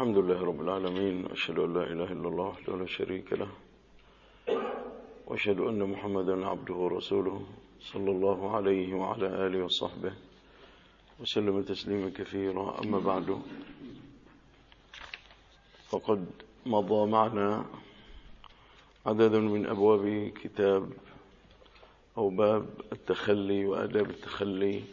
الحمد لله رب العالمين، وأشهد أن لا إله إلا الله وحده لا شريك له، وأشهد أن محمدا عبده ورسوله صلى الله عليه وعلى آله وصحبه وسلم تسليما كثيرا. أما بعد، فقد مضى معنا عدد من أبواب كتاب أو باب التخلي وآداب التخلي،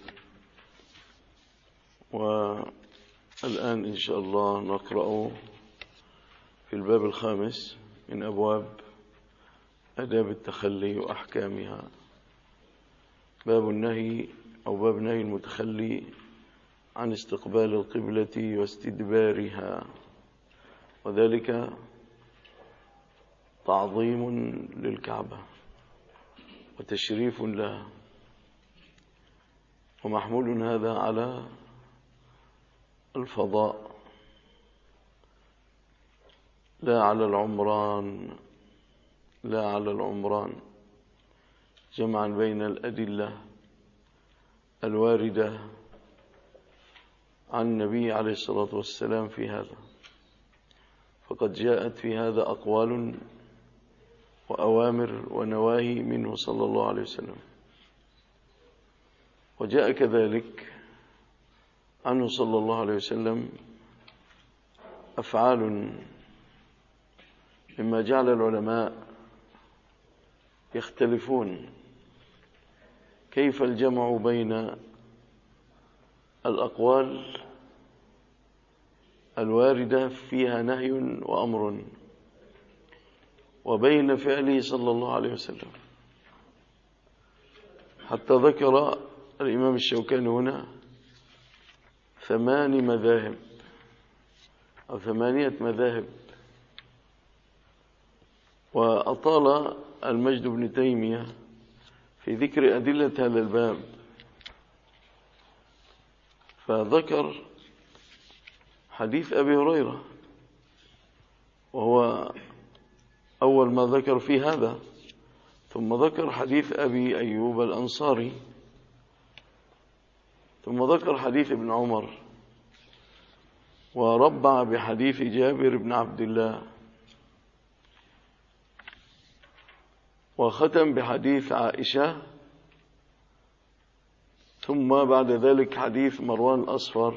والآن إن شاء الله نقرأ في الباب الخامس من أبواب آداب التخلي وأحكامها، باب النهي أو باب نهي المتخلي عن استقبال القبلة واستدبارها، وذلك تعظيم للكعبة وتشريف لها، ومحمول هذا على الفضاء لا على العمران، جمعا بين الأدلة الواردة عن النبي عليه الصلاة والسلام في هذا، فقد جاءت في هذا أقوال وأوامر ونواهي منه صلى الله عليه وسلم، وجاء كذلك عنه صلى الله عليه وسلم أفعال مما جعل العلماء يختلفون كيف الجمع بين الأقوال الواردة فيها نهي وأمر وبين فعله صلى الله عليه وسلم، حتى ذكر الإمام الشوكاني هنا 8 مذاهب أو 8 مذاهب، وأطال المجد بن تيمية في ذكر أدلة هذا الباب، فذكر حديث أبي هريرة وهو أول ما ذكر في هذا، ثم ذكر حديث أبي أيوب الأنصاري، ثم ذكر حديث ابن عمر، وربع بحديث جابر بن عبد الله، وختم بحديث عائشة، ثم بعد ذلك حديث مروان الأصفر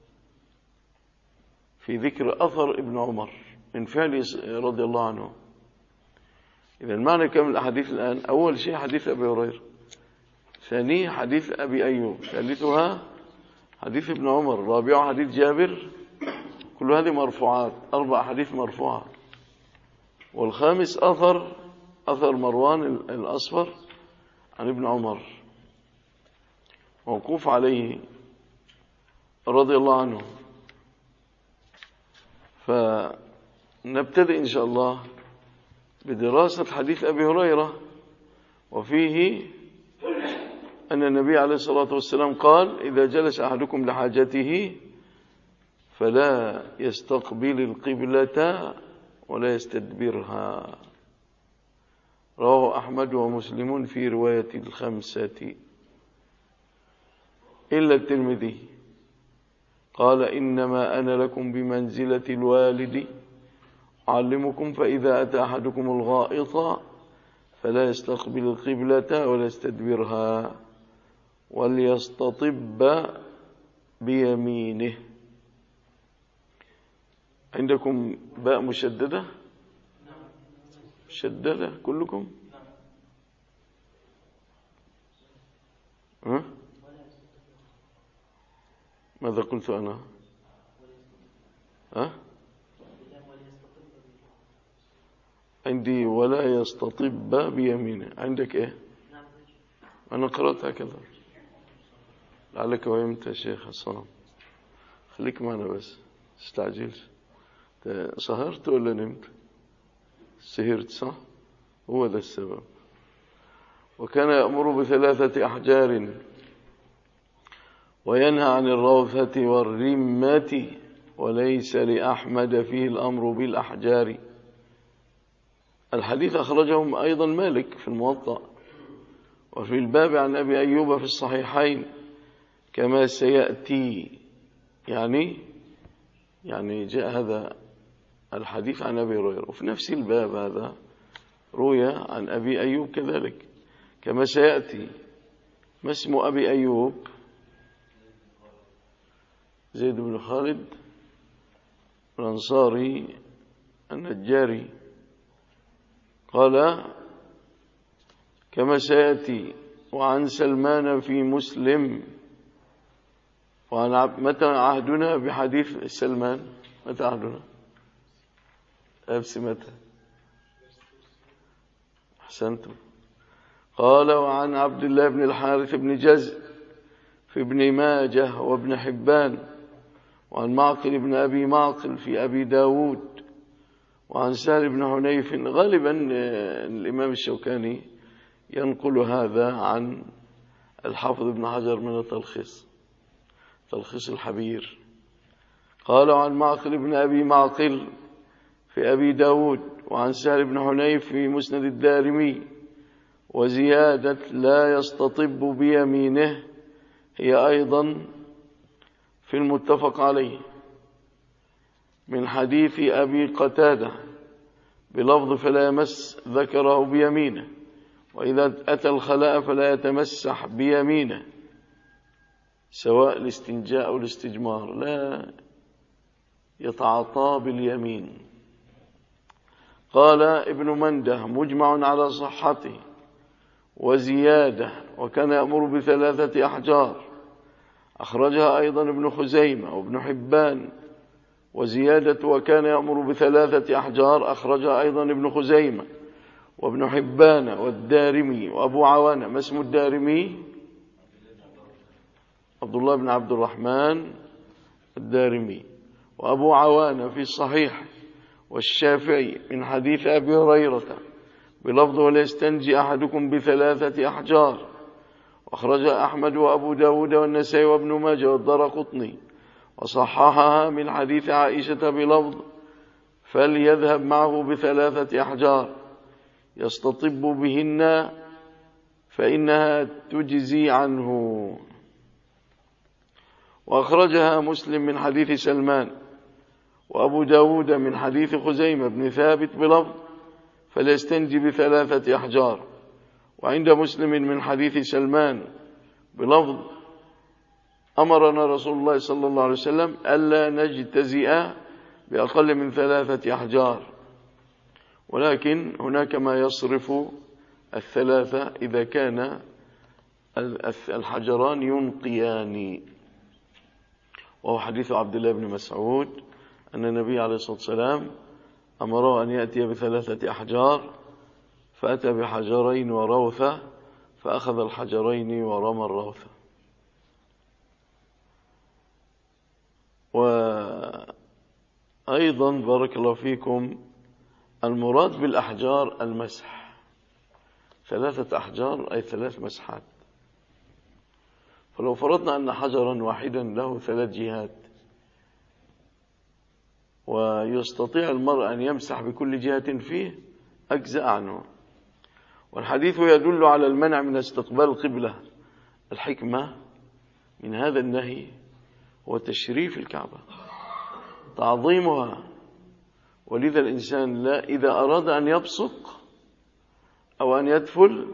في ذكر أثر ابن عمر من فعله رضي الله عنه. إذا المعنى كم الأحاديث الآن؟ أول شيء حديث أبي هريرة، ثاني حديث أبي أيوب، ثالثها حديث ابن عمر، رابعها حديث جابر، كل هذه مرفوعات، 4 أحاديث مرفوعة، والخامس أثر مروان الأصفر عن ابن عمر موقوف عليه رضي الله عنه. فنبتدئ إن شاء الله بدراسة حديث أبي هريرة، وفيه أن النبي عليه الصلاة والسلام قال: إذا جلس أحدكم لحاجته فلا يستقبل القبلة ولا يستدبرها، رواه أحمد ومسلم في رواية ال5 إلا الترمذي، قال: إنما أنا لكم بمنزلة الوالد أعلمكم، فإذا أتى أحدكم الغائط فلا يستقبل القبلة ولا يستدبرها وليستطب بيمينه. عندكم باء مشددة؟ مشددة كلكم؟ ها؟ ماذا قلت أنا؟ ها؟ عندي ولا يستطب بيمينه، عندك إيه؟ أنا قرأت هكذا، لعلك وهمت يا شيخ حسام، خليك معنا بس تستعجلش. سهرت ولا نمت؟ سهرت صح؟ هو ده السبب. وكان يأمر ب3 أحجار وينهى عن الروثة والرمة، وليس لأحمد فيه الأمر بالأحجار. الحديث أخرجهم أيضا مالك في الموطأ، وفي الباب عن أبي أيوب في الصحيحين كما سيأتي، يعني يعني جاء هذا الحديث عن أبي هريرة، وفي نفس الباب هذا روي عن أبي أيوب كذلك كما سيأتي. ما اسم أبي أيوب؟ زيد بن خالد الأنصاري النجاري. قال كما سيأتي. وعن سلمان في مسلم. متى عهدنا بحديث سلمان؟ متى عهدنا؟ أبس متى؟ أحسنتم. قال وعن عبد الله بن الحارث بن جزء في ابن ماجه وابن حبان، وعن معقل بن أبي معقل في أبي داود، وعن سهل بن حنيف. غالبا الإمام الشوكاني ينقل هذا عن الحافظ بن حجر من التلخيص، تلخيص الحبير. قال عن معقل بن أبي معقل في أبي داود، وعن سهل بن حنيف في مسند الدارمي. وزيادة لا يستطب بيمينه هي أيضا في المتفق عليه من حديث أبي قتادة بلفظ فلا يمس ذكره بيمينه، وإذا أتى الخلاء فلا يتمسح بيمينه، سواء الاستنجاء أو الاستجمار، لا يتعاطى باليمين. قال ابن منده مجمع على صحته وزيادة، وكان يأمر ب3 أحجار، أخرجها أيضا ابن خزيمة وابن حبان. وزيادة وكان يأمر ب3 أحجار أخرجها أيضا ابن خزيمة وابن حبان والدارمي وأبو عوانة. ما اسم الدارمي؟ عبد الله بن عبد الرحمن الدارمي. وأبو عوانة في الصحيح والشافعي من حديث أبي هريرة بلفظ ولا يستنجي أحدكم ب3 أحجار، وأخرج أحمد وأبو داود والنسائي وابن ماجه والدارقطني، وصححها من حديث عائشة بلفظ فليذهب معه ب3 أحجار يستطب بهن فإنها تجزي عنه. وأخرجها مسلم من حديث سلمان، وأبو داود من حديث خزيمة بن ثابت بلفظ فليستنجي ب3 أحجار. وعند مسلم من حديث سلمان بلفظ أمرنا رسول الله صلى الله عليه وسلم ألا نجتزئ بأقل من 3 أحجار، ولكن هناك ما يصرف 3 إذا كان الحجران ينقيان، وهو حديث عبد الله بن مسعود أن النبي عليه الصلاة والسلام أمره أن يأتي ب3 أحجار، فأتى بحجرين وروثة، فأخذ الحجرين ورمى الروثة. وأيضا بارك الله فيكم المراد بالأحجار المسح، 3 أحجار أي 3 مسحات. فلو فرضنا أن حجرا واحدا له 3 جهات ويستطيع المرء أن يمسح بكل جهة فيه أجزأ عنه. والحديث يدل على المنع من استقبال القبلة. الحكمة من هذا النهي هو تشريف الكعبة، تعظيمها، ولذا الإنسان لا إذا أراد أن يبصق أو أن يدفل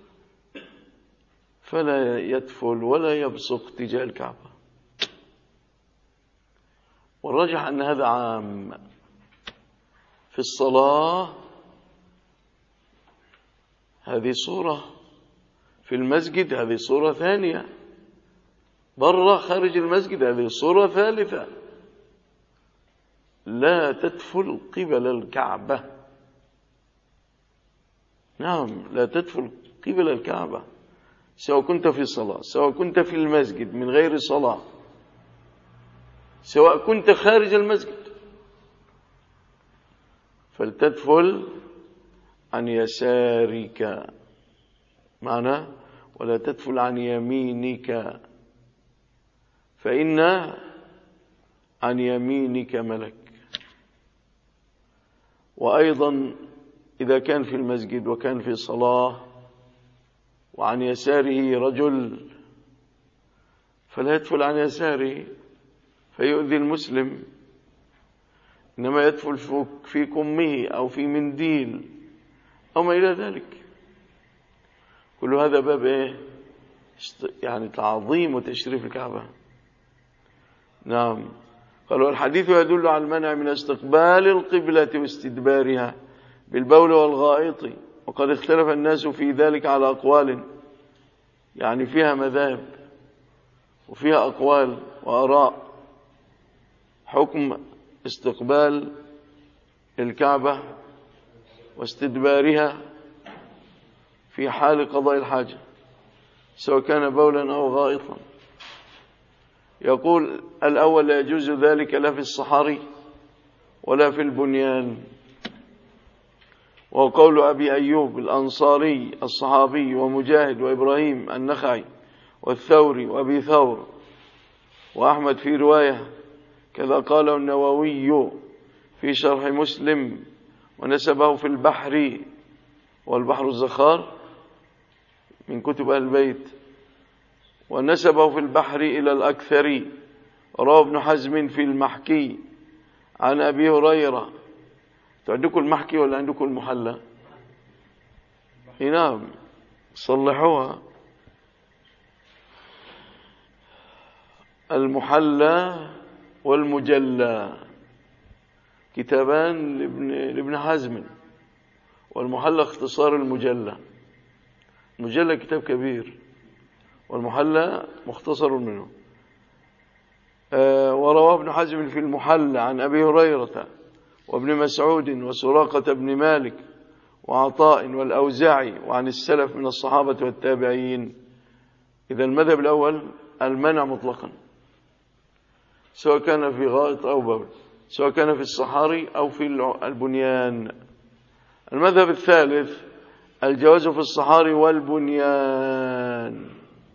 فلا يدفل ولا يبصق تجاه الكعبة. والرجح أن هذا عام. في الصلاة هذه صورة، في المسجد هذه صورة ثانية، برا خارج المسجد هذه صورة ثالثة. لا تدفل قبل الكعبة، نعم لا تدفل قبل الكعبة، سواء كنت في صلاة، سواء كنت في المسجد من غير صلاة، سواء كنت خارج المسجد، فلتدفل عن يسارك، معنى ولا تدفل عن يمينك، فإن عن يمينك ملك. وأيضا إذا كان في المسجد وكان في صلاة وعن يساره رجل فلا يدفل عن يساره فيؤذي المسلم إنما يدفل في كمه أو في منديل أو ما إلى ذلك. كل هذا باب إيه؟ يعني تعظيم وتشريف الكعبة. نعم. قالوا الحديث يدل على المنع من استقبال القبلة واستدبارها بالبول والغائط، وقد اختلف الناس في ذلك على أقوال، يعني فيها مذاهب وفيها أقوال وآراء. حكم استقبال الكعبة واستدبارها في حال قضاء الحاجة سواء كان بولا أو غائطا. يقول الأول لا يجوز ذلك لا في الصحاري ولا في البنيان، وقول أبي أيوب الأنصاري الصحابي ومجاهد وإبراهيم النخعي والثوري وأبي ثور وأحمد في رواية، كذا قاله النووي في شرح مسلم ونسبه في البحر، والبحر الزخار من كتب أهل البيت، ونسبه في البحر إلى الأكثري. رواه ابن حزم في المحكي عن أبي هريرة. عندكم المحكي ولا عندكم المحلى؟ نعم، صلحوها. المحلى والمجلى كتابان لابن حزم، والمحلى اختصار المجلى. المجلى كتاب كبير والمحلى مختصر منه. ورواه ابن حزم في المحلى عن أبي هريرة وابن مسعود وسراقة بن مالك وعطاء والأوزاعي وعن السلف من الصحابة والتابعين. إذا المذهب الأول المنع مطلقا، سواء كان في غائط أو بول، سواء كان في الصحاري أو في البنيان. المذهب الثالث الجواز في الصحاري والبنيان،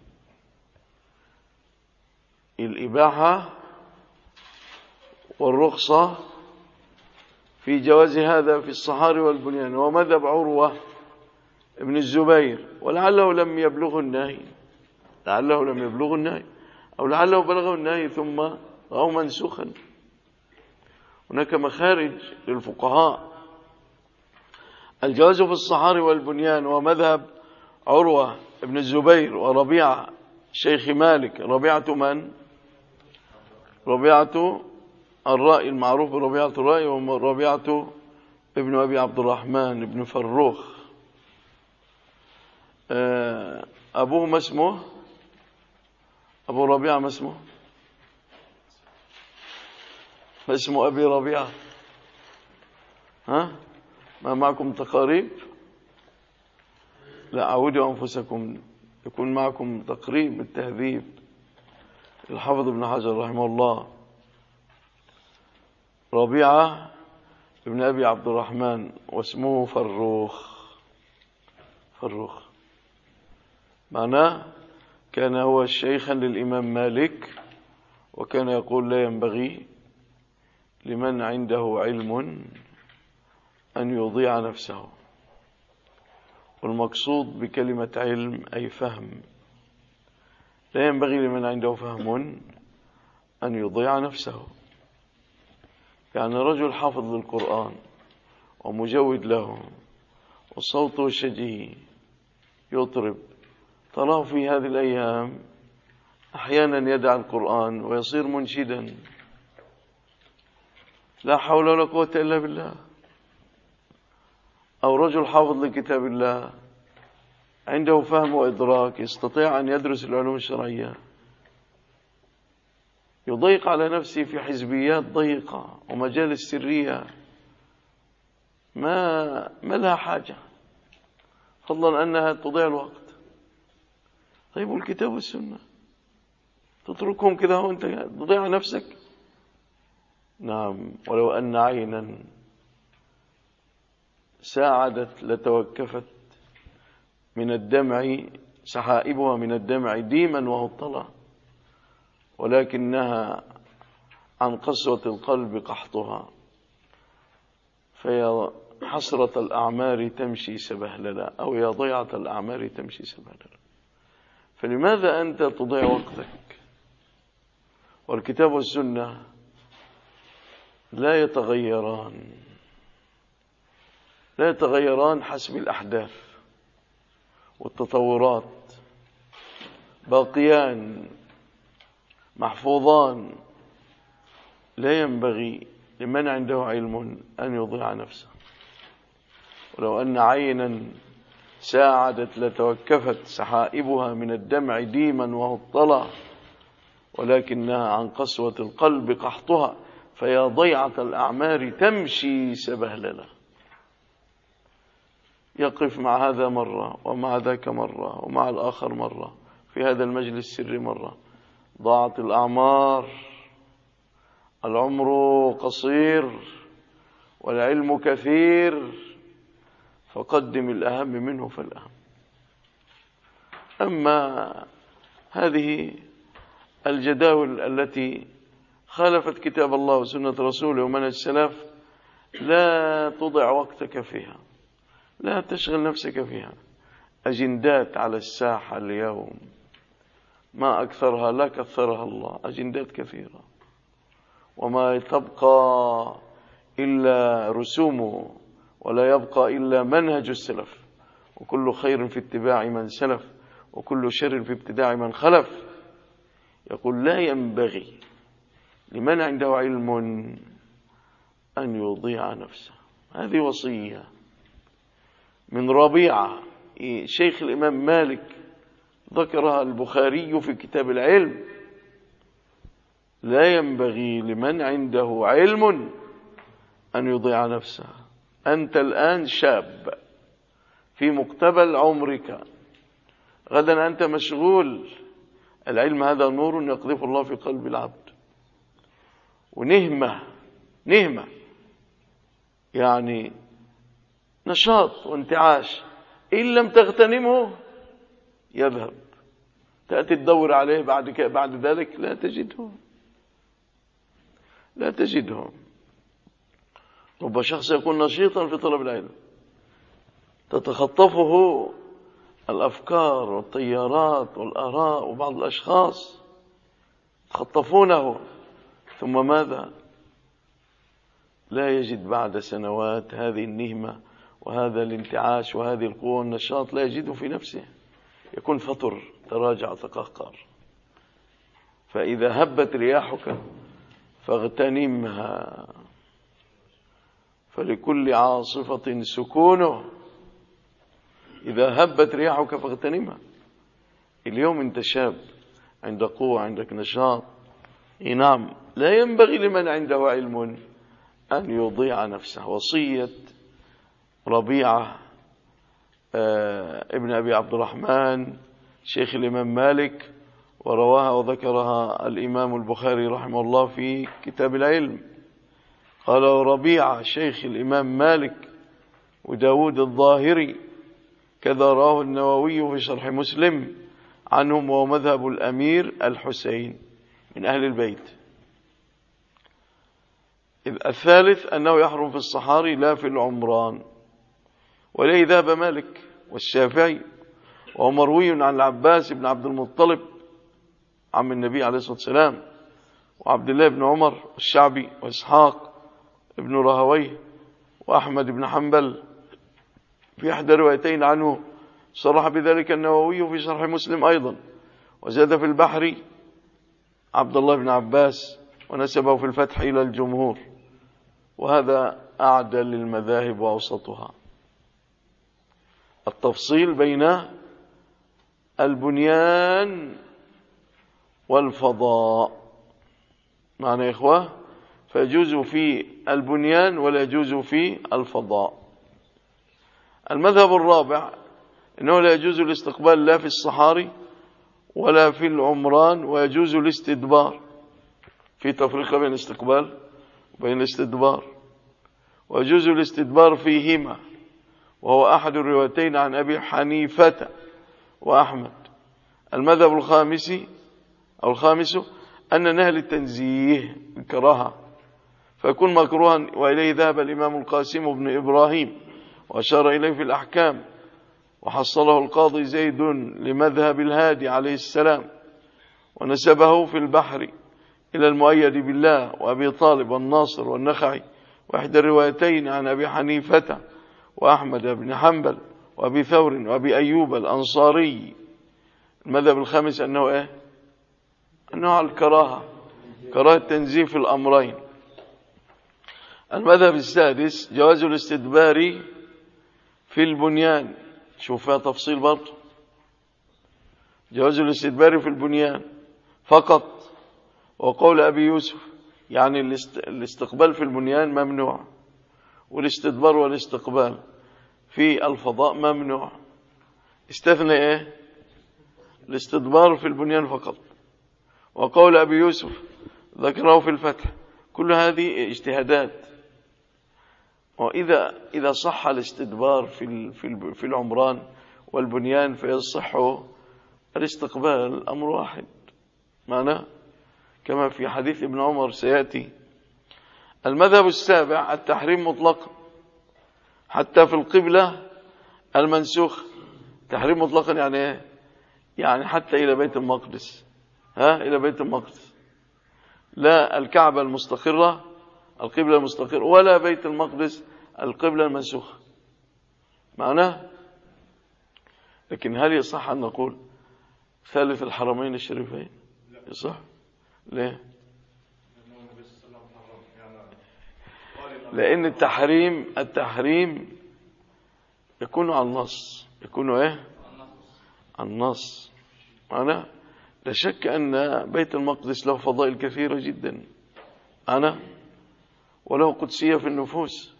الإباحة والرخصة في جواز هذا في الصحاري والبنيان. ومذهب عروة ابن الزبير، ولعله لم يبلغ النهي، لعله لم يبلغ النهي أو لعله بلغه النهي ثم رأوا منسوخا. هناك مخارج للفقهاء. الجواز في الصحاري والبنيان ومذهب عروة ابن الزبير وربيعة شيخ مالك. ربيعة من؟ ربيعة الرأي المعروف بربيعة الرأي، وربيعة ابن أبي عبد الرحمن ابن فروخ. أبوه ما اسمه؟ أبو ربيعة ما اسمه؟ ما اسمه أبي ربيعة؟ ها؟ ما معكم تقاريب؟ لا، عودوا أنفسكم، يكون معكم تقريب التهذيب الحافظ ابن حجر رحمه الله. ربيعة ابن أبي عبد الرحمن واسمه فروخ. فروخ معناه كان هو شيخا للإمام مالك، وكان يقول لا ينبغي لمن عنده علم أن يضيع نفسه. والمقصود بكلمة علم أي فهم. لا ينبغي لمن عنده فهم أن يضيع نفسه. يعني رجل حافظ للقرآن ومجود له وصوته شجي يطرب، تراه في هذه الأيام أحيانا يدع القرآن ويصير منشدا، لا حول ولا قوة إلا بالله. أو رجل حافظ لكتاب الله عنده فهم وإدراك يستطيع أن يدرس العلوم الشرعية، يضيق على نفسه في حزبيات ضيقة ومجالس سرية ما لها حاجة، فضلا أنها تضيع الوقت. طيب والكتاب والسنة تتركهم كذا وانت تضيع نفسك؟ نعم. ولو أن عينا ساعدت لتوكفت من الدمع سحائبها من الدمع ديما وهطلا، ولكنها عن قسوة القلب قحطها، فيا حسرة الأعمار تمشي سبهللا، أو يا ضيعة الأعمار تمشي سبهللا. فلماذا أنت تضيع وقتك؟ والكتاب والسنة لا يتغيران حسب الأحداث والتطورات، باقيان محفوظان. لا ينبغي لمن عنده علم أن يضيع نفسه. ولو أن عينا ساعدت لتوكفت سحائبها من الدمع ديما وهطلا، ولكنها عن قسوة القلب قحطها، فيا ضيعة الأعمار تمشي سبهللا. يقف مع هذا مرة ومع ذاك مرة ومع الآخر مرة، في هذا المجلس السري مرة. ضاعت الأعمار، العمر قصير والعلم كثير، فقدم الأهم منه فالأهم. أما هذه الجداول التي خالفت كتاب الله وسنة رسوله ومنهج السلف، لا تضع وقتك فيها، لا تشغل نفسك فيها. أجندات على الساحة اليوم ما أكثرها، لا كثرها الله، أجندات كثيرة، وما تبقى إلا رسومه، ولا يبقى إلا منهج السلف. وكل خير في اتباع من سلف، وكل شر في ابتداع من خلف. يقول لا ينبغي لمن عنده علم أن يضيع نفسه. هذه وصية من ربيعة شيخ الإمام مالك، ذكرها البخاري في كتاب العلم. لا ينبغي لمن عنده علم أن يضيع نفسه. أنت الآن شاب في مقتبل عمرك، غدا أنت مشغول. العلم هذا نور يقذف الله في قلب العبد، ونهمة يعني نشاط وانتعاش، إن لم تغتنمه يذهب. تأتي تدور عليه بعد ذلك لا تجده. رب شخص يكون نشيطا في طلب العلم، تتخطفه الأفكار والتيارات والآراء، وبعض الأشخاص يتخطفونه، ثم ماذا؟ لا يجد بعد سنوات هذه النهمة وهذا الانتعاش وهذه القوة والنشاط، لا يجده في نفسه، يكون فطر، تراجع، تقهقر. فإذا هبت رياحك فاغتنمها، فلكل عاصفة سكونه. إذا هبت رياحك فاغتنمها. اليوم انت شاب، عندك قوة، عندك نشاط. نعم، لا ينبغي لمن عنده علم أن يضيع نفسه. وصية ربيعة ابن أبي عبد الرحمن شيخ الإمام مالك، ورواها وذكرها الإمام البخاري رحمه الله في كتاب العلم. قال ربيعة شيخ الإمام مالك وداود الظاهري، كذا راه النووي في شرح مسلم عنهم، وهو مذهب الأمير الحسين من أهل البيت. الثالث أنه يحرم في الصحاري لا في العمران، وليه ذهب مالك والشافعي، وهو مروي عن العباس بن عبد المطلب عم النبي عليه الصلاة والسلام، وعبد الله بن عمر والشعبي وإسحاق ابن راهويه وأحمد بن حنبل في إحدى روايتين عنه. صرح بذلك النووي في شرح مسلم أيضا، وزاد في البحر عبد الله بن عباس، ونسبه في الفتح إلى الجمهور، وهذا أعدل للمذاهب وأوسطها. التفصيل بين البنيان والفضاء، معنى يا إخوة، فيجوز في البنيان ولا يجوز في الفضاء. المذهب الرابع أنه لا يجوز الاستقبال لا في الصحاري ولا في العمران، ويجوز الاستدبار. في تفرقة بين الاستقبال وبين الاستدبار، ويجوز الاستدبار فيهما، وهو أحد الروايتين عن أبي حنيفة وأحمد. المذهب الخامس أن نهل التنزيه الكراهة، فيكون مكروها، وإليه ذهب الإمام القاسم بن إبراهيم وأشار إليه في الأحكام، وحصله القاضي زيد لمذهب الهادي عليه السلام، ونسبه في البحر إلى المؤيد بالله وأبي طالب والناصر والنخعي، وإحدى الروايتين عن أبي حنيفة وأحمد بن حنبل وأبي ثور وأبي أيوب الأنصاري. المذهب الخامس أنه إيه؟ أنه على الكراهة، كراهة تنزيف الأمرين. المذهب السادس جواز الاستدبار في البنيان. شوف فيها تفصيل برضه. جواز الاستدبار في البنيان فقط، وقول أبي يوسف يعني الاستقبال في البنيان ممنوع، والاستدبار والاستقبال في الفضاء ممنوع. استثنى ايه؟ الاستدبار في البنيان فقط. وقول أبي يوسف ذكره في الفتح. كل هذه اجتهادات. وإذا صح الاستدبار في العمران والبنيان فيصح الاستقبال، أمر واحد معناه، كما في حديث ابن عمر سيأتي. المذهب السابع التحريم مطلقا حتى في القبلة المنسوخ. تحريم مطلقا يعني ايه؟ يعني حتى إلى بيت المقدس، إلى بيت المقدس، لا الكعبة المستقرة القبلة المستقرة، ولا بيت المقدس القبلة المنسوخة معناه. لكن هل يصح أن نقول ثالث الحرمين الشريفين؟ يصح؟ ليه؟ لأن التحريم يكون على النص، يكون ايه؟ على النص. أنا لا شك أن بيت المقدس له فضائل كثيرة جدا، وله قدسية في النفوس،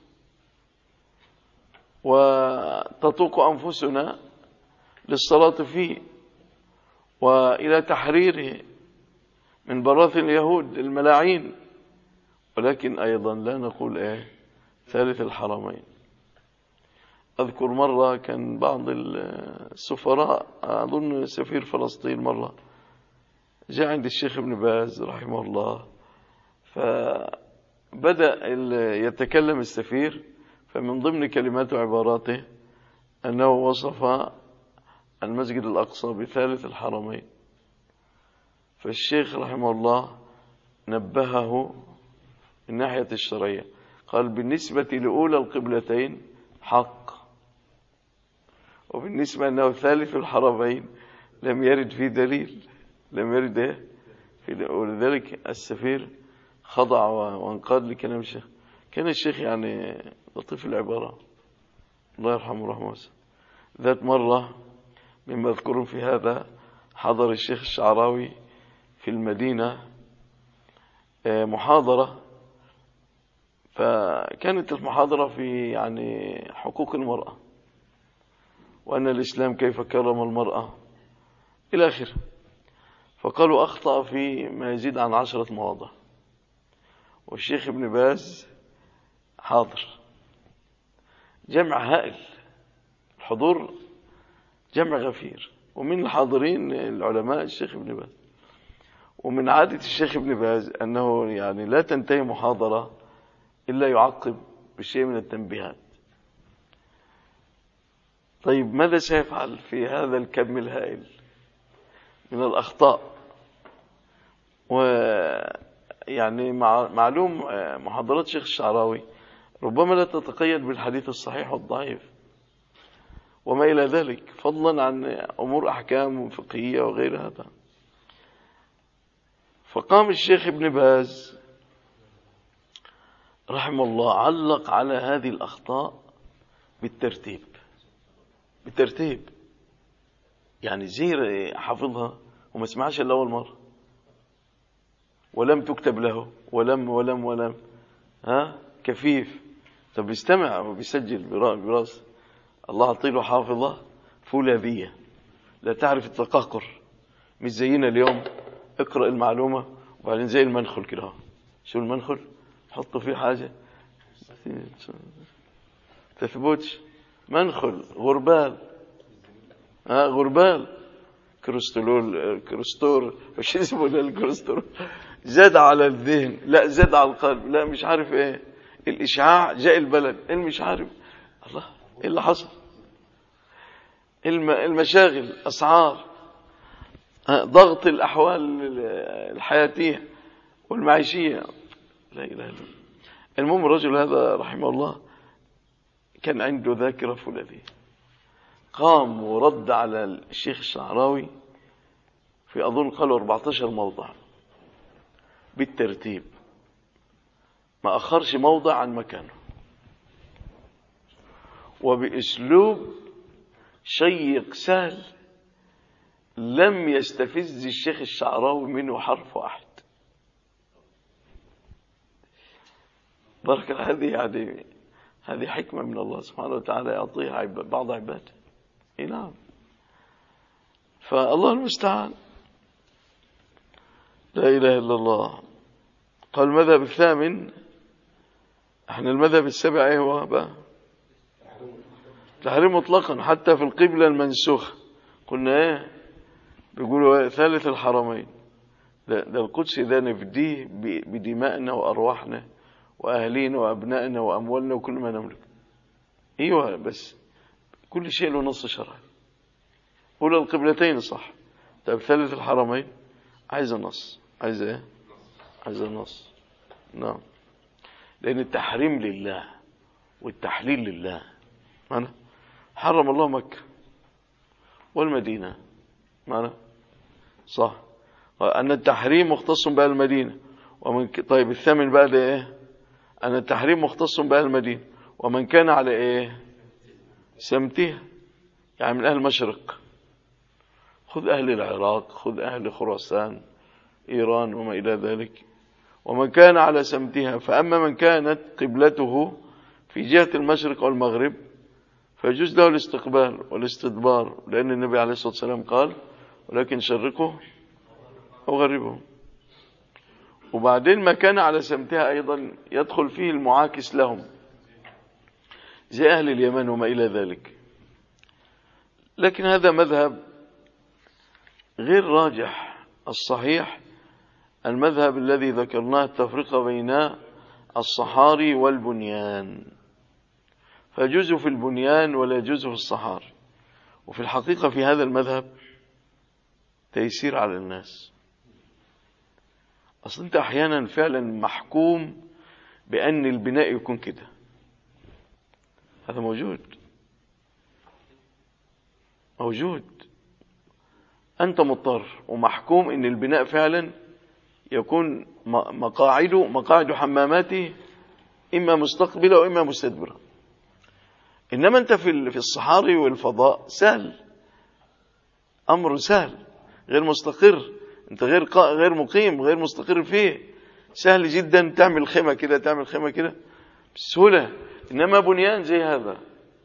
وتطوق أنفسنا للصلاة فيه وإلى تحريره من براثن اليهود الملاعين. ولكن أيضا لا نقول ثالث الحرمين. أذكر مرة كان بعض السفراء، أظن سفير فلسطين، مرة جاء عند الشيخ ابن باز رحمه الله، فبدأ يتكلم السفير، فمن ضمن كلمات وعباراته أنه وصف المسجد الأقصى بثالث الحرمين. فالشيخ رحمه الله نبهه من ناحية الشرعية، قال بالنسبة لأولى القبلتين حق، وبالنسبة أنه ثالث الحرمين لم يرد في دليل، لم يرد ولذلك السفير خضع وانقاد لكلام الشيخ. كان الشيخ يعني لطيف العبارة، الله يرحمه رحمه واسعة. ذات مرة مما أذكرون في هذا، حضر الشيخ الشعراوي في المدينة محاضرة، فكانت المحاضرة في يعني حقوق المرأة، وأن الإسلام كيف كرم المرأة إلى آخره. فقالوا أخطأ في ما يزيد عن 10 مواضع، والشيخ ابن باز حاضر، جمع هائل، الحضور جمع غفير، ومن الحاضرين العلماء الشيخ ابن باز. ومن عادة الشيخ ابن باز أنه يعني لا تنتهي محاضرة إلا يعقب بشيء من التنبيهات. طيب ماذا سيفعل في هذا الكم الهائل من الأخطاء؟ ويعني معلوم محاضرات الشيخ الشعراوي ربما لا تتقيد بالحديث الصحيح والضعيف وما إلى ذلك، فضلا عن أمور أحكام فقهية وغير هذا. فقام الشيخ ابن باز رحمه الله علق على هذه الأخطاء بالترتيب، يعني زير حافظها وما سمعش إلا أول مرة، ولم تكتب له، ولم كفيف. طب بيستمع وبيسجل براس، الله عطيله حافظة فولاذية لا تعرف التقهقر، مش زينا اليوم اقرأ المعلومة وبعدين زي المنخل كده. شو المنخل؟ حطوا فيه حاجة تثبتش، منخل غربال كريستور وش اسمه ده الكريستور، زاد على الذهن، لا زاد على القلب، لا مش عارف ايه، الإشعاع جاء البلد، مش عارف الله ايه اللي حصل، المشاغل، أسعار، ضغط الأحوال الحياتية، والمعيشية. لا إله إلا الله. المهم الرجل هذا رحمه الله كان عنده ذاكرة فولاذية، قام ورد على الشيخ الشعراوي في أظن قالوا 14 موضع بالترتيب، ما أخرش موضع عن مكانه، وبأسلوب شيق سهل لم يستفز الشيخ الشعراوي منه حرف واحد. بركة هذه حكمة من الله سبحانه وتعالى يعطيها بعض عباده. نعم. فالله المستعان. لا إله إلا الله. قال المذهب الثامن، احنا المذهب السابع ايه هو بقى؟ تحريم مطلقا حتى في القبلة المنسوخة. قلنا ايه؟ بيقولوا ثالث الحرمين. ده القدس ده نفديه بدمائنا وأرواحنا وأهلينا وأبنائنا وأموالنا وكل ما نملك. ايوه، بس كل شيء له نص شرعي. قول القبلتين صح، طيب ثالث الحرمين عايز النص. عايز ايه؟ عايز النص. نعم. لأن التحريم لله والتحليل لله. معنى حرم الله مكة والمدينة، معنى صح، أن التحريم مختص بأهل المدينة طيب الثامن بقى ده ايه؟ أن التحريم مختص بأهل المدينة ومن كان على ايه؟ سمتها، يعني من أهل المشرق. خذ أهل العراق، خذ أهل خراسان، إيران وما إلى ذلك. ومن كان على سمتها، فأما من كانت قبلته في جهة المشرق والمغرب فيجوز له الاستقبال والاستدبار، لأن النبي عليه الصلاة والسلام قال ولكن شرقه أو غربه. وبعدين ما كان على سمتها أيضا يدخل فيه المعاكس لهم زي أهل اليمن وما إلى ذلك. لكن هذا مذهب غير راجح. الصحيح المذهب الذي ذكرناه التفرقة بين الصحاري والبنيان، فيجوز في البنيان ولا يجوز في الصحاري. وفي الحقيقة في هذا المذهب تيسير على الناس. أصل أنت أحيانا فعلا محكوم بأن البناء يكون كده، هذا موجود. أنت مضطر ومحكوم أن البناء فعلا يكون مقاعد حماماته إما مستقبلة وإما مستدبرة. إنما أنت في الصحاري والفضاء سهل، أمر سهل غير مستقر، أنت غير مقيم، غير مستقر فيه، سهل جدا تعمل خيمة كده بسهولة. إنما بنيان زي هذا،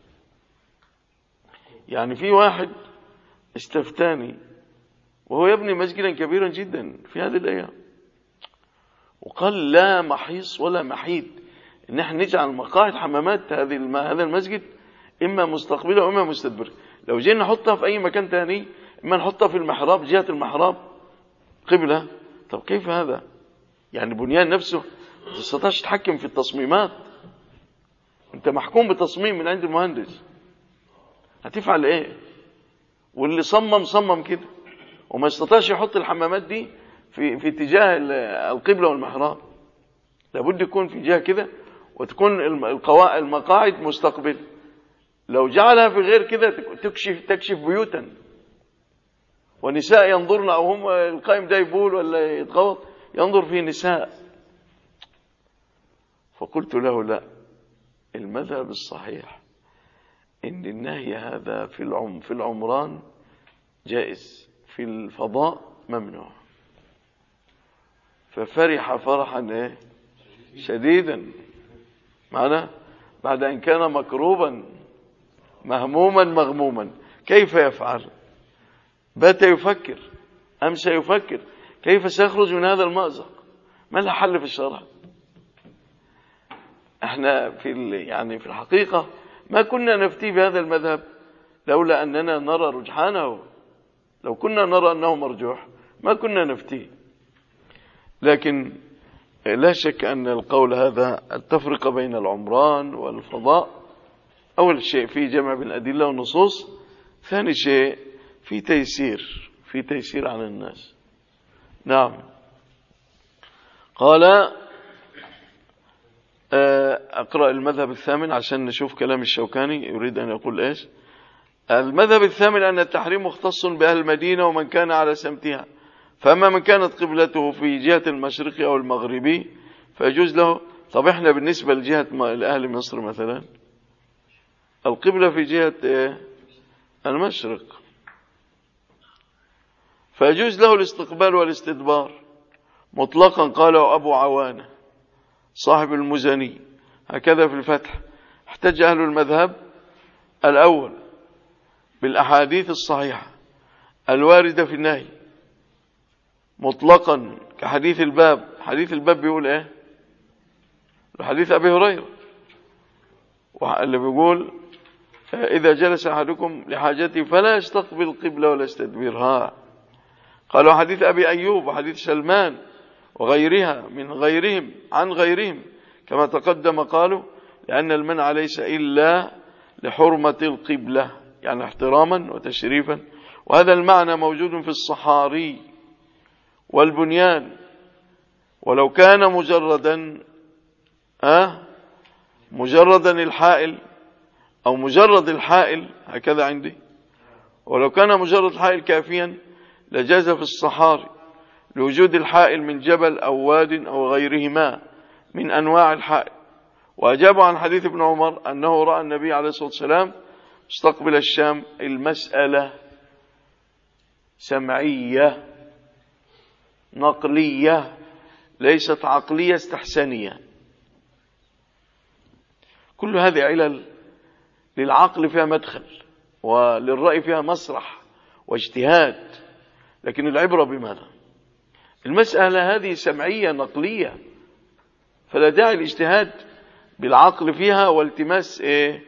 يعني في واحد استفتاني وهو يبني مسجدا كبيرا جدا في هذه الأيام، وقال لا محيص ولا محيد ان احنا نجعل مقاعد حمامات هذا المسجد اما مستقبله واما مستدبره. لو جينا نحطها في اي مكان تاني، اما نحطها في المحراب، جهة المحراب قبلة. طب كيف هذا؟ يعني بنيان نفسه ما تستطيعش تتحكم في التصميمات، انت محكوم بتصميم من عند المهندس، هتفعل ايه؟ واللي صمم كده وما يستطيعش يحط الحمامات دي في اتجاه القبلة والمحراب، لابد يكون في جهة كده وتكون المقاعد مستقبل. لو جعلها في غير كده تكشف بيوتا ونساء ينظرن، او هم القائم ده يبول ولا يتغوط ينظر فيه نساء. فقلت له لا، المذهب الصحيح ان النهي هذا في العمران جائز، في الفضاء ممنوع. ففرح فرحا شديدا معنا بعد أن كان مكروبا مهموما مغموما. كيف يفعل؟ بات يفكر، أمس يفكر كيف سيخرج من هذا المأزق، ما له حل في الشرع. احنا في الحقيقة ما كنا نفتي بهذا المذهب لولا أننا نرى رجحانه. لو كنا نرى أنه مرجوح ما كنا نفتيه. لكن لا شك أن القول هذا التفرقة بين العمران والفضاء، أول شيء في جمع بين الأدلة والنصوص، ثاني شيء في تيسير على الناس. نعم. قال أقرأ المذهب الثامن عشان نشوف كلام الشوكاني يريد أن يقول إيش. المذهب الثامن أن التحريم مختص بأهل المدينة ومن كان على سمتها، فأما من كانت قبلته في جهة المشرق أو المغربي فيجوز له. طب إحنا بالنسبة لجهة لأهل مصر مثلا القبلة في جهة المشرق، فيجوز له الاستقبال والاستدبار مطلقا، قاله أبو عوانة صاحب المزني هكذا في الفتح. احتج أهل المذهب الأول بالأحاديث الصحيحة الواردة في النهي مطلقا كحديث الباب. حديث الباب بيقول ايه؟ حديث أبي هريرة اللي بيقول إذا جلس أحدكم لحاجته فلا يستقبل القبلة ولا يستدبرها. قالوا حديث أبي أيوب وحديث سلمان وغيرها من غيرهم عن غيرهم كما تقدم، قالوا لأن المنع ليس إلا لحرمة القبلة، يعني احتراما وتشريفا، وهذا المعنى موجود في الصحاري والبنيان. ولو كان مجردا الحائل أو مجرد الحائل هكذا عندي، ولو كان مجرد الحائل كافيا لجاز في الصحاري لوجود الحائل من جبل أو واد أو غيرهما من أنواع الحائل. وأجابوا عن حديث ابن عمر أنه رأى النبي عليه الصلاة والسلام استقبل الشام. المسألة سمعية نقلية ليست عقلية استحسانية. كل هذه علل للعقل فيها مدخل وللرأي فيها مسرح واجتهاد، لكن العبرة بماذا؟ المسألة هذه سمعية نقلية، فلا داعي الاجتهاد بالعقل فيها والتماس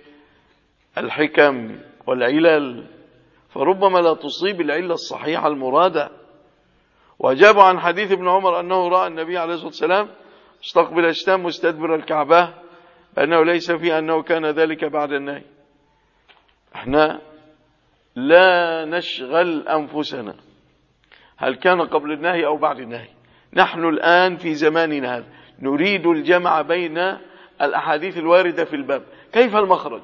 الحكم والعلل، فربما لا تصيب العلة الصحيحة المرادة. وأجابوا عن حديث ابن عمر أنه رأى النبي عليه الصلاة والسلام استقبل الشام مستدبر الكعبة بأنه ليس في أنه كان ذلك بعد النهي. احنا لا نشغل أنفسنا هل كان قبل النهي أو بعد النهي، نحن الآن في زماننا هذا نريد الجمع بين الأحاديث الواردة في الباب. كيف المخرج؟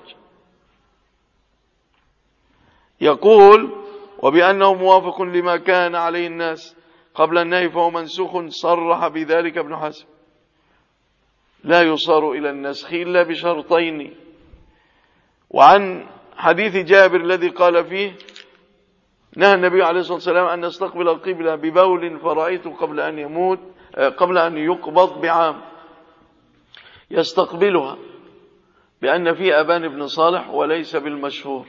يقول وبأنه موافق لما كان عليه الناس قبل النهي فهو منسوخ، صرح بذلك ابن حزم. لا يصار إلى النسخ إلا بشرطين. وعن حديث جابر الذي قال فيه نهى النبي عليه الصلاة والسلام أن نستقبل القبلة ببول فرأيته قبل أن يقبض بعام يستقبلها، بأن فيه أبان بن صالح وليس بالمشهور،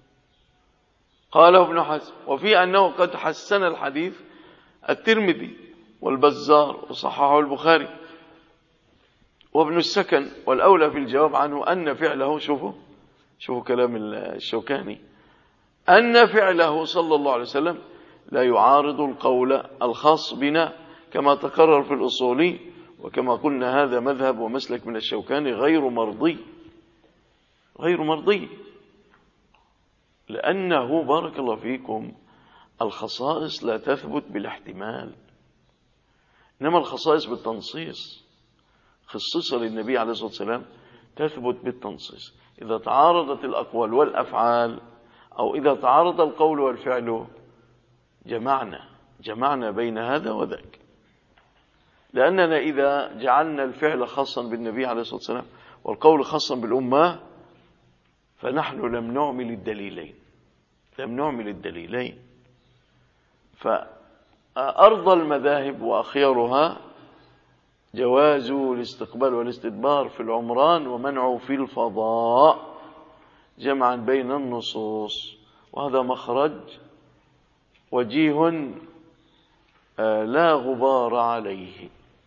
قاله ابن حزم. وفي أنه قد حسن الحديث الترمذي والبزار وصححه البخاري وابن السكن، والأولى في الجواب عنه أن فعله شوفوا كلام الشوكاني، أن فعله صلى الله عليه وسلم لا يعارض القول الخاص بنا كما تقرر في الأصولي، وكما قلنا هذا مذهب ومسلك من الشوكاني غير مرضي، لأنه بارك الله فيكم الخصائص لا تثبت بالاحتمال، إنما الخصائص بالتنصيص. خصيصة للنبي عليه الصلاة والسلام تثبت بالتنصيص. إذا تعارضت الأقوال والأفعال أو إذا تعارض القول والفعل جمعنا بين هذا وذاك، لأننا إذا جعلنا الفعل خاصا بالنبي عليه الصلاة والسلام والقول خاصا بالأمة فنحن لم نعمل الدليلين. فأرضى المذاهب وأخيرها جواز الاستقبال والاستدبار في العمران ومنعه في الفضاء جمعا بين النصوص، وهذا مخرج وجيه لا غبار عليه.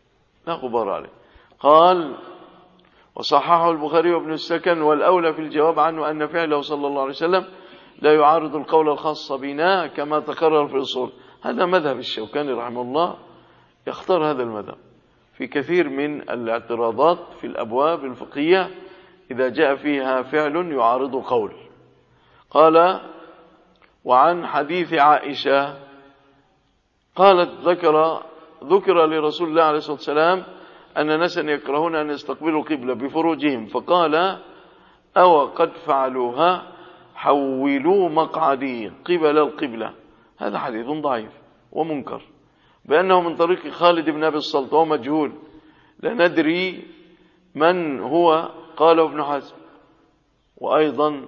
قال وصححه البخاري وابن السكن، والأولى في الجواب عنه أن فعله صلى الله عليه وسلم لا يعارض القول الخاص بنا كما تكرر في الأصول. هذا مذهب الشوكاني رحمه الله، يختار هذا المذهب في كثير من الاعتراضات في الأبواب الفقهية إذا جاء فيها فعل يعارض قول. قال وعن حديث عائشة قالت ذكر لرسول الله عليه الصلاة والسلام أن ناسا يكرهون أن يستقبلوا القبلة بفروجهم، فقال أو قد فعلوها حولوا مقعدي قبل القبلة. هذا حديث ضعيف ومنكر بأنه من طريق خالد بن أبي الصلت وهو مجهول، لا ندري من هو، قاله ابن حزم. وأيضا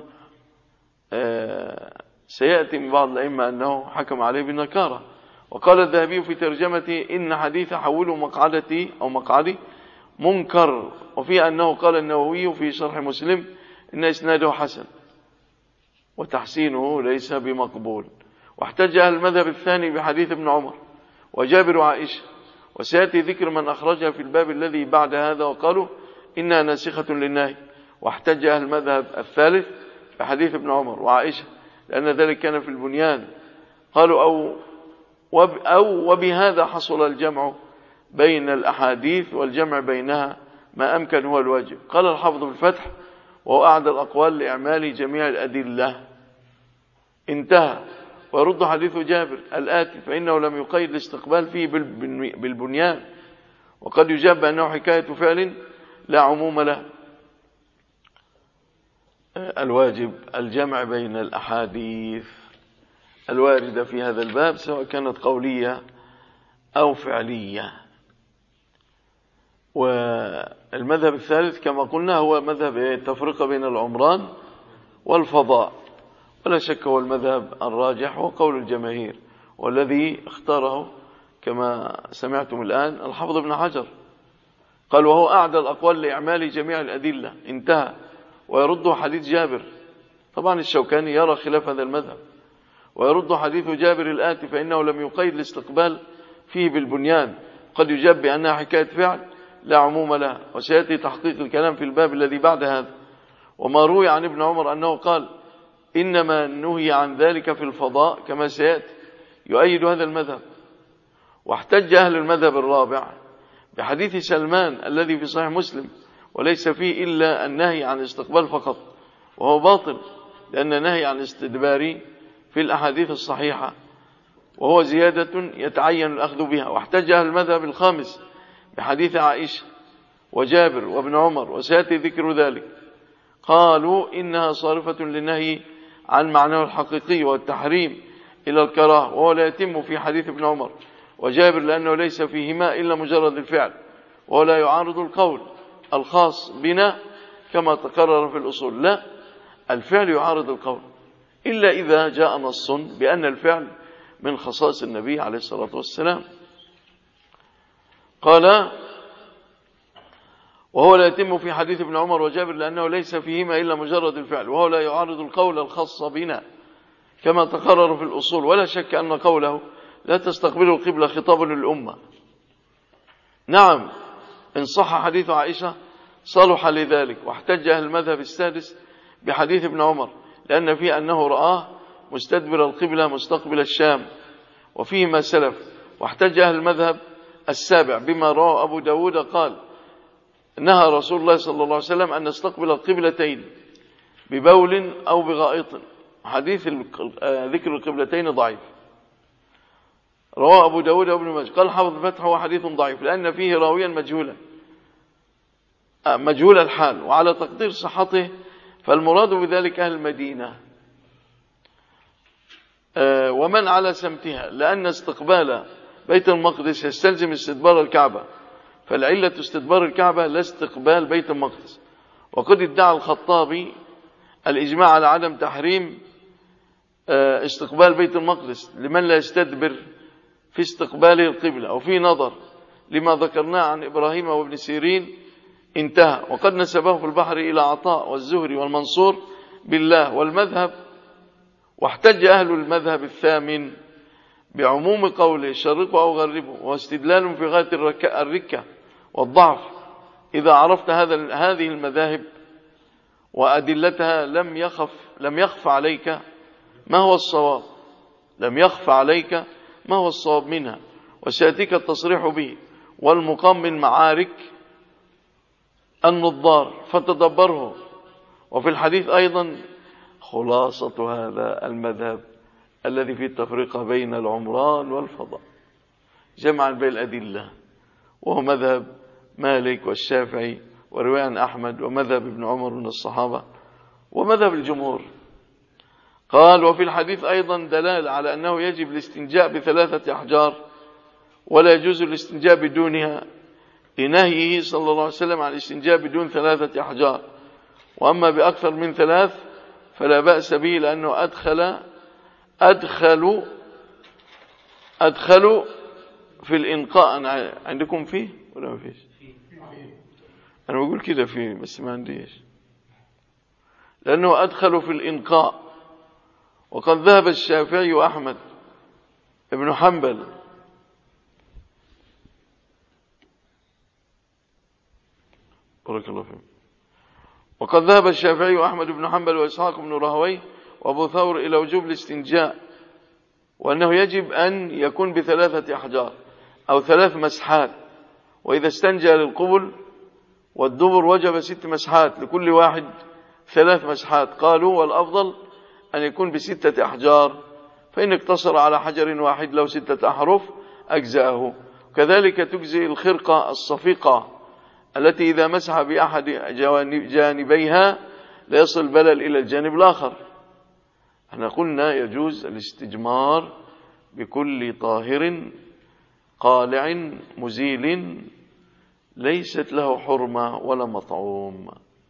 سيأتي من بعض الأئمة أنه حكم عليه بالنكارة. وقال الذهبي في ترجمته إن حديث حولوا مقعدتي أو مقعدي منكر، وفي أنه قال النووي في شرح مسلم إن إسناده حسن وتحسينه ليس بمقبول. واحتج أهل المذهب الثاني بحديث ابن عمر وجابر وعائشة، وسيأتي ذكر من أخرجها في الباب الذي بعد هذا، وقالوا إنها ناسخة للنهي. واحتج أهل المذهب الثالث بحديث ابن عمر وعائشة لأن ذلك كان في البنيان، قالوا أو وبهذا حصل الجمع بين الأحاديث، والجمع بينها ما أمكن هو الواجب. قال الحافظ في الفتح وهو أعدى الأقوال لإعمال جميع الأدلة. انتهى. ويرد حديث جابر الآتي فإنه لم يقيد الاستقبال فيه بالبنيان، وقد يجاب بأنه حكاية فعل لا عموم له. الواجب الجمع بين الأحاديث الواردة في هذا الباب سواء كانت قولية أو فعلية. والمذهب الثالث كما قلنا هو مذهب التفرقة بين العمران والفضاء، ولا شك هو المذهب الراجح وقول الجماهير، والذي اختاره كما سمعتم الآن الحافظ ابن حجر، قال وهو أعدى الأقوال لإعمال جميع الأدلة. انتهى. ويرد حديث جابر، طبعا الشوكاني يرى خلاف هذا المذهب، ويرد حديث جابر الآتي فإنه لم يقيد الاستقبال فيه بالبنيان، قد يجاب بأنها حكاية فعل لا عموم لها، وسيأتي تحقيق الكلام في الباب الذي بعد هذا. وما روي عن ابن عمر أنه قال إنما نهي عن ذلك في الفضاء كما سيأتي يؤيد هذا المذهب. واحتج أهل المذهب الرابع بحديث سلمان الذي في صحيح مسلم وليس فيه إلا النهي عن الاستقبال فقط، وهو باطل لأن النهي عن الاستدبار في الأحاديث الصحيحة، وهو زيادة يتعين الأخذ بها. واحتج أهل المذهب الخامس بحديث عائشة وجابر وابن عمر وسيأتي ذكر ذلك، قالوا إنها صارفة للنهي عن معناه الحقيقي والتحريم إلى الكراهة، وهو لا يتم في حديث ابن عمر وجابر لأنه ليس فيهما إلا مجرد الفعل، ولا يعارض القول الخاص بنا كما تقرر في الأصول. لا، الفعل يعارض القول إلا إذا جاء نص بأن الفعل من خصائص النبي عليه الصلاة والسلام. قال وهو لا يتم في حديث ابن عمر وجابر لأنه ليس فيهما إلا مجرد الفعل، وهو لا يعارض القول الخاص بنا كما تقرر في الأصول. ولا شك أن قوله لا تستقبلوا القبلة خطاب للأمة. نعم، إن صح حديث عائشة صلح لذلك. واحتج أهل المذهب السادس بحديث ابن عمر لأن فيه أنه رآه مستدبر القبلة مستقبل الشام، وفيه ما سلف. واحتج أهل المذهب السابع بما رواه أبو داود قال نهى رسول الله صلى الله عليه وسلم أن نستقبل القبلتين ببول أو بغائط. حديث ذكر القبلتين ضعيف، رواه أبو داود وابن ماجه. قال حافظ الفتح هو حديث ضعيف لأن فيه راويا مجهول الحال، وعلى تقدير صحته فالمراد بذلك أهل المدينة ومن على سمتها، لأن استقبال بيت المقدس يستلزم استدبار الكعبة، فالعلة استدبار الكعبة لا استقبال بيت المقدس. وقد ادعى الخطابي الإجماع على عدم تحريم استقبال بيت المقدس لمن لا يستدبر في استقباله القبلة، وفي نظر لما ذكرناه عن إبراهيم وابن سيرين. انتهى. وقد نسبه في البحر إلى عطاء والزهري والمنصور بالله والمذهب. واحتج أهل المذهب الثامن بعموم قوله شرقوا أو غربوا، واستدلال في غاية الركة والضعف. إذا عرفت هذه المذاهب وأدلتها لم يخف عليك ما هو الصواب، منها، وسيأتيك التصريح به والمقام من معارك النظار فتدبره. وفي الحديث أيضا خلاصة هذا المذهب الذي فيه التفرقة بين العمران والفضاء. جمعا بين الأدلة، وهو مذهب مالك والشافعي ورواية عن أحمد ومذهب ابن عمر من الصحابة ومذهب الجمهور. قال: وفي الحديث أيضا دلالة على أنه يجب الاستنجاء ب3 أحجار ولا يجوز الاستنجاء بدونها، لنهيه صلى الله عليه وسلم عن الاستنجاء بدون 3 أحجار، وأما بأكثر من 3 فلا بأس به، لأنه أدخلوا في الإنقاء. عندكم فيه ولا ما فيش؟ أنا بقول كده فيه بس ما عنديش، لأنه أدخلوا في الإنقاء. وقد ذهب الشافعي وأحمد ابن حنبل بارك الله فيهم. وقد ذهب الشافعي وأحمد بن حنبل وإسحاق بن راهويه وأبو ثور إلى وجوب الاستنجاء، وأنه يجب أن يكون ب3 أحجار أو 3 مسحات، وإذا استنجى للقبل والدبر وجب 6 مسحات، لكل واحد 3 مسحات. قالوا: والأفضل أن يكون ب6 أحجار، فإن اقتصر على حجر واحد لو 6 أحرف أجزأه. كذلك تجزي الخرقة الصفيقة التي إذا مسح بأحد جانبيها لا يصل البلل إلى الجانب الآخر. احنا قلنا يجوز الاستجمار بكل طاهر قالع مزيل ليست له حرمة ولا مطعوم،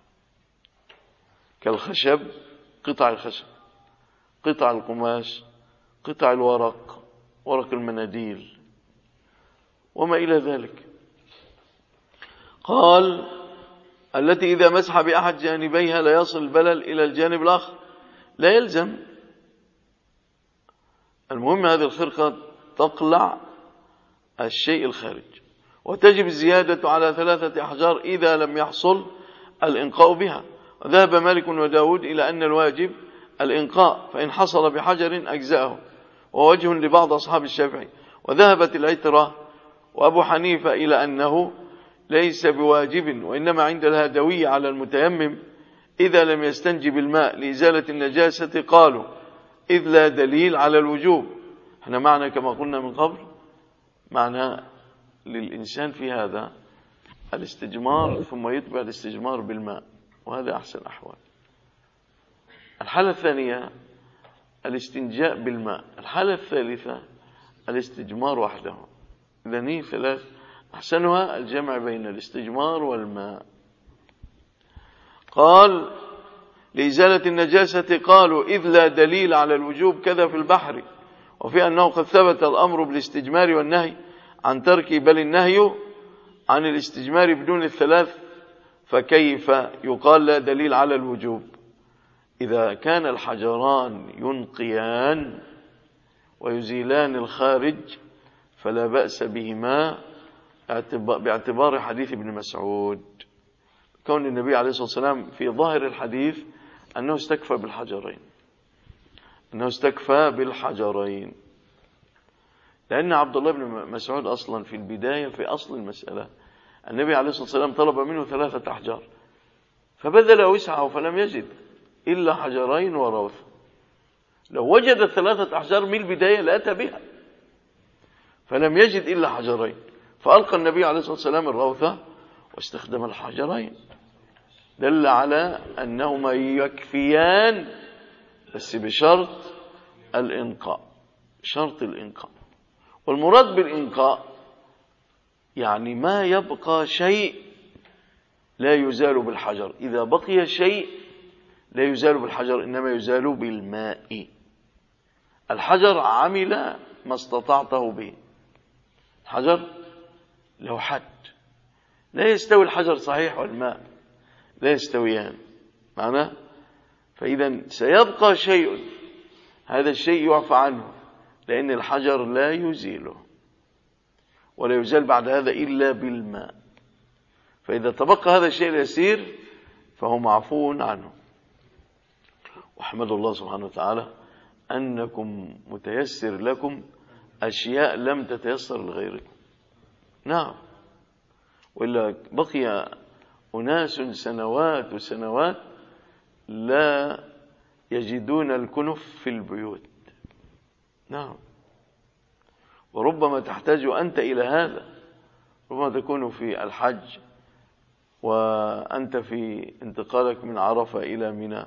كالخشب، قطع الخشب، قطع القماش، قطع الورق، ورق المناديل وما إلى ذلك. قال: التي إذا مسح بأحد جانبيها لا يصل البلل إلى الجانب الآخر. لا يلزم، المهم هذه الخرقة تقلع الشيء الخارج. وتجب الزيادة على 3 أحجار إذا لم يحصل الإنقاء بها. وذهب مالك وداود إلى أن الواجب الإنقاء، فإن حصل بحجر أجزأه، ووجه لبعض أصحاب الشافعي. وذهبت العترة وأبو حنيفة إلى أنه ليس بواجب، وإنما عند الهدوية على المتيمم إذا لم يستنجي بالماء لإزالة النجاسة. قالوا: إذ لا دليل على الوجوب. احنا معنى كما قلنا من قبل، معنى للإنسان في هذا الاستجمار ثم يتبع الاستجمار بالماء، وهذا أحسن أحوال. الحالة الثانية الاستنجاء بالماء. الحالة الثالثة الاستجمار وحده. إذن هي 3، أحسنها الجمع بين الاستجمار والماء. قال: لإزالة النجاسة. قالوا: إذ لا دليل على الوجوب، كذا في البحر، وفي أنه قد ثبت الأمر بالاستجمار والنهي عن ترك، بل النهي عن الاستجمار بدون 3، فكيف يقال لا دليل على الوجوب؟ إذا كان الحجران ينقيان ويزيلان الخارج فلا بأس بهما، باعتبار حديث ابن مسعود، كون النبي عليه الصلاة والسلام في ظاهر الحديث أنه استكفى بالحجرين. لأن عبد الله بن مسعود أصلا في البداية في أصل المسألة النبي عليه الصلاة والسلام طلب منه 3 أحجار، فبذل وسعه فلم يجد إلا حجرين وروث. لو وجد 3 أحجار من البداية لأتى بها، فلم يجد إلا حجرين، فألقى النبي عليه الصلاة والسلام الروثة واستخدم الحجرين، دل على أنهما يكفيان، بس بشرط الإنقاء، شرط الإنقاء. والمراد بالإنقاء يعني ما يبقى شيء لا يزال بالحجر. إذا بقي شيء لا يزال بالحجر، إنما يزال بالماء. الحجر عمل ما استطعته به، الحجر له حد، لا يستوي الحجر صحيح والماء لا يستويان معناه. فإذا سيبقى شيء، هذا الشيء يعفى عنه، لأن الحجر لا يزيله ولا يزال بعد هذا إلا بالماء. فإذا تبقى هذا الشيء اليسير فهو معفو عنه. وأحمد الله سبحانه وتعالى أنكم متيسر لكم أشياء لم تتيسر لغيركم. نعم، وإلا بقي أناس سنوات وسنوات لا يجدون الكنف في البيوت. نعم، وربما تحتاج أنت إلى هذا. ربما تكون في الحج وأنت في انتقالك من عرفة إلى منى،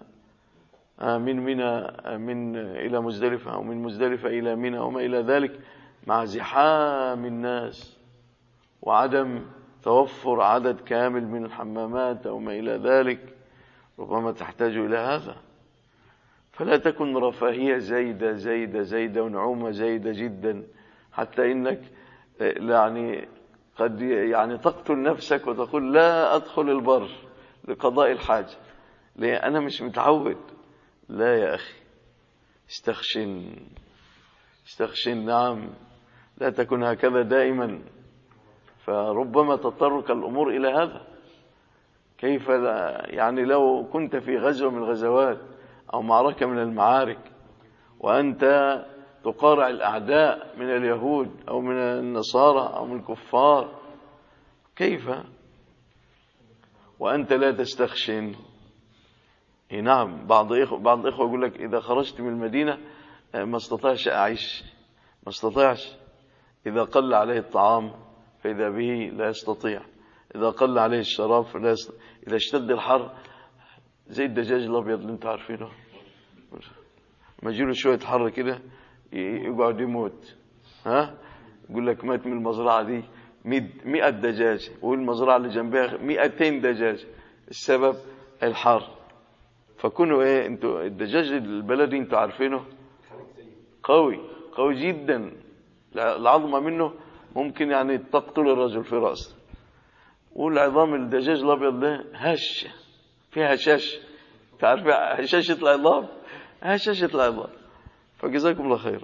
من إلى مزدلفة، أو من مزدلفة إلى منى وما إلى ذلك، مع زحام الناس وعدم توفر عدد كامل من الحمامات أو ما إلى ذلك، ربما تحتاج إلى هذا. فلا تكن رفاهية زايدة زايدة زايدة ونعومة زايدة جدا حتى إنك يعني قد يعني تقتل نفسك وتقول لا أدخل البر لقضاء الحاجة، ليه؟ أنا مش متعود. لا يا أخي، استخشن استخشن. نعم، لا تكن هكذا دائما، فربما تضطرك الأمور إلى هذا. كيف لا؟ يعني لو كنت في غزوة من الغزوات أو معركة من المعارك وأنت تقارع الأعداء من اليهود أو من النصارى أو من الكفار، كيف وأنت لا تستخشن؟ نعم، بعض الإخوة يقول لك إذا خرجت من المدينة ما استطاعش أعيش، ما استطاعش. إذا قل عليه الطعام فإذا به لا يستطيع، إذا قل عليه الشراب فلا يستطيع، إذا اشتد الحر زي الدجاج الأبيض اللي انتوا عارفينه، ما يجيله شوية حر كده يقعد يموت. يقول لك مات من المزرعة دي 100 دجاج، والمزرعة اللي جنبها 200 دجاج. السبب الحر. فكونوا انتوا الدجاج البلدي انتوا عارفينه قوي جدا، العظمة منه ممكن يعني تقتل الرجل في رأسه. والعظام الدجاج الأبيض ده هشة، فيها هشاش، تعرف هشاشة العظام، هشاشة العظام. فجزاكم الله خير.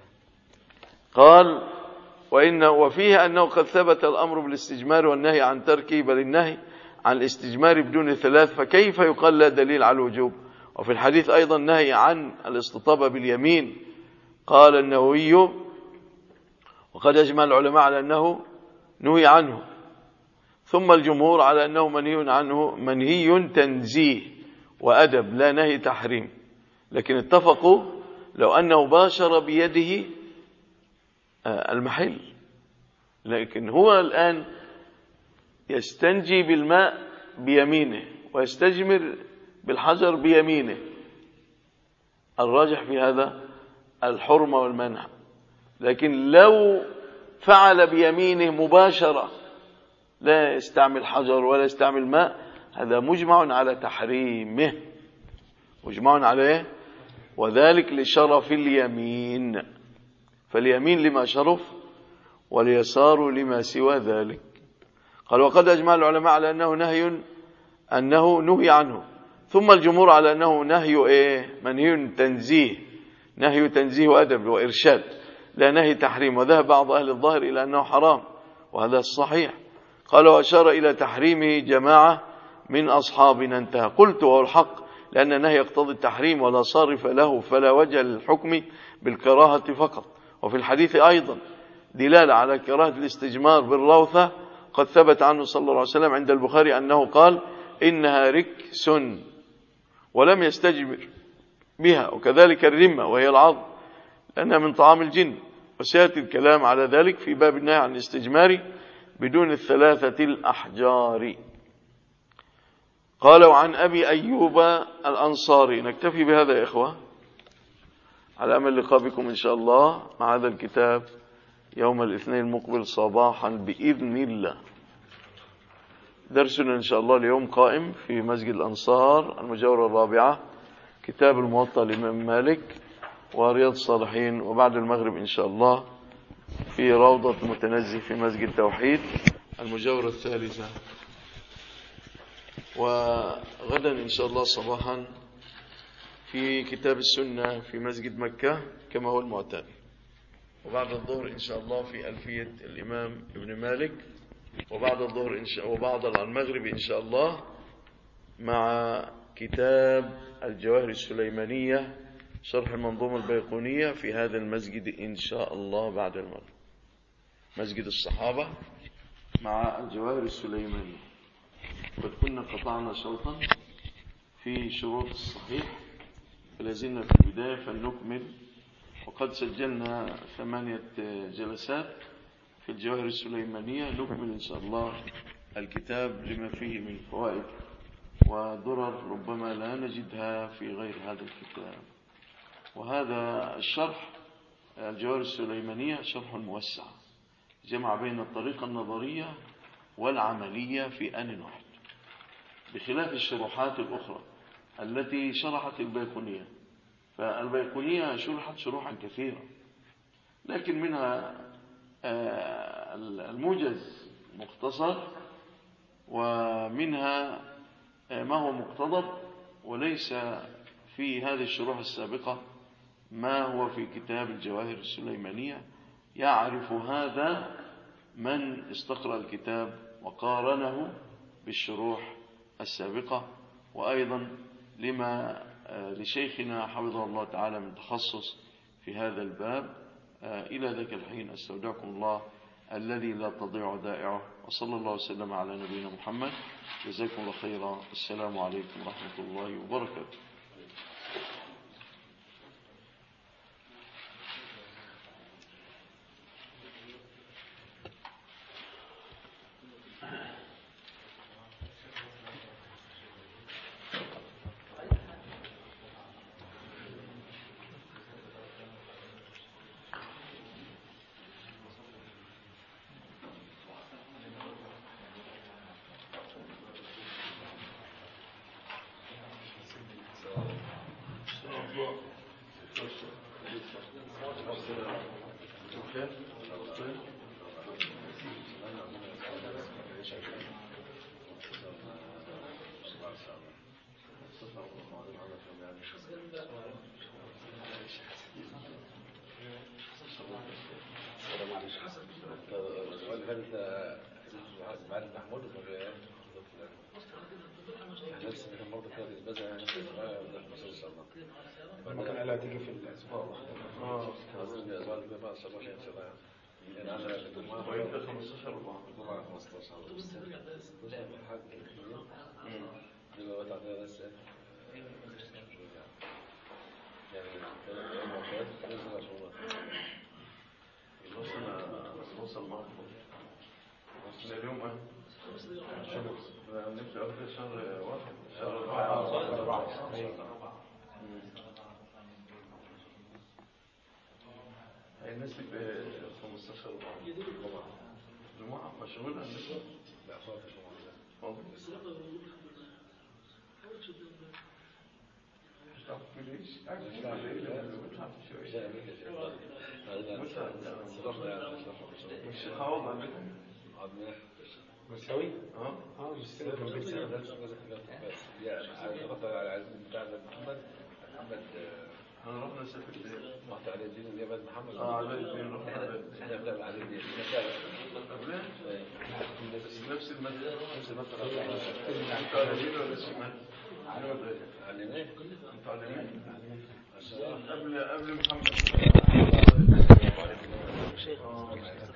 قال وفيه أنه قد ثبت الأمر بالاستجمار والنهي عن تركه، بل النهي عن الاستجمار بدون ثلاث، فكيف يقال لا دليل على الوجوب؟ وفي الحديث أيضا نهي عن الاستطابة باليمين. قال النووي وقد أجمع العلماء على أنه نهي عنه، ثم الجمهور على أنه منهي تنزيه وأدب لا نهي تحريم. لكن اتفقوا لو أنه باشر بيده المحل، لكن هو الآن يستنجي بالماء بيمينه ويستجمر بالحجر بيمينه، الراجح في هذا الحرمة والمنع. لكن لو فعل بيمينه مباشرة لا يستعمل حجر ولا يستعمل ماء، هذا مجمع على تحريمه، مجمع عليه، وذلك لشرف اليمين، فاليمين لما شرف واليسار لما سوى ذلك. قال وقد أجمع العلماء على أنه نهي عنه، ثم الجمهور على أنه منهي تنزيه، نهي تنزيه وأدب وإرشاد لا نهي تحريم، وذهب بعض أهل الظاهر إلى أنه حرام، وهذا الصحيح. قال وأشار إلى تحريمه جماعة من أصحابنا، انتهى. قلت وهو الحق، لأن النهي يقتضي التحريم ولا صارف له، فلا وجه للحكم بالكراهة فقط. وفي الحديث أيضا دلالة على كراهة الاستجمار بالروثة، قد ثبت عنه صلى الله عليه وسلم عند البخاري أنه قال إنها ركس، ولم يستجمر بها. وكذلك الرمة وهي العظم، لأنها من طعام الجن، وسيأتي الكلام على ذلك في باب النهي عن الاستجمار بدون الثلاثة الأحجار. قال وعن أبي أيوب الأنصاري. نكتفي بهذا يا إخوة، على أمل لقاء بكم إن شاء الله مع هذا الكتاب يوم الاثنين المقبل صباحا بإذن الله. درسنا إن شاء الله اليوم قائم في مسجد الأنصار المجاورة الرابعة، كتاب الموطأ للإمام مالك ورياض الصالحين، وبعد المغرب إن شاء الله في روضة المتنزه في مسجد توحيد المجاورة الثالثة، وغدا إن شاء الله صباحا في كتاب السنة في مسجد مكة كما هو المعتاد، وبعد الظهر إن شاء الله في ألفية الإمام ابن مالك، وبعد الظهر وبعد المغرب إن شاء الله مع كتاب الجواهر السليمانية شرح المنظومة البيقونية في هذا المسجد إن شاء الله بعد المغرب، مسجد الصحابة مع الجواهر السليمانية. قد كنا قطعنا شوطا في شروط الصحيح، فلازلنا في البداية، فلنكمل وقد سجلنا 8 جلسات في الجواهر السليمانية. نكمل إن شاء الله الكتاب لما فيه من فوائد ودرر ربما لا نجدها في غير هذا الكتاب. وهذا الشرح الجواهر السليمانية شرح موسع، جمع بين الطريقة النظرية والعملية في آن واحد، بخلاف الشروحات الأخرى التي شرحت البيقونية. فالبيقونية شرحت شروحا كثيرة، لكن منها الموجز مختصر، ومنها ما هو مقتضب، وليس في هذه الشروح السابقة ما هو في كتاب الجواهر السليمانية. يعرف هذا من استقرأ الكتاب وقارنه بالشروح السابقة. وأيضا لما لشيخنا حفظه الله تعالى من تخصص في هذا الباب. إلى ذاك الحين أستودعكم الله الذي لا تضيع ودائعه، وصلى الله وسلم على نبينا محمد. جزاكم الله خيرا. السلام عليكم ورحمة الله وبركاته. تيجي في الاسبوع قصدي الاسبوع اللي بقى 17 ان شاء الله يعني انا ويبقى 15 4 15 حاجه دلوقتي عندنا بس يعني نوصل معكم اليوم نبدأ أول شهر 1 شهر 4 الناس ب 15 جمعة مشغولة الناس. لا فاضي جمعة مش تعوض عندكم مساوي مش سنة من بيت سنة بس يعني غطى على عز بتاع محمد انا رحنا سافرت رحت على الدين اللي بعد محمد على الدين رحنا احنا بنعمل على الدين قبلها نفس المادة انت على الدين ولا الشمال؟ علمين انت علمين قبل محمد.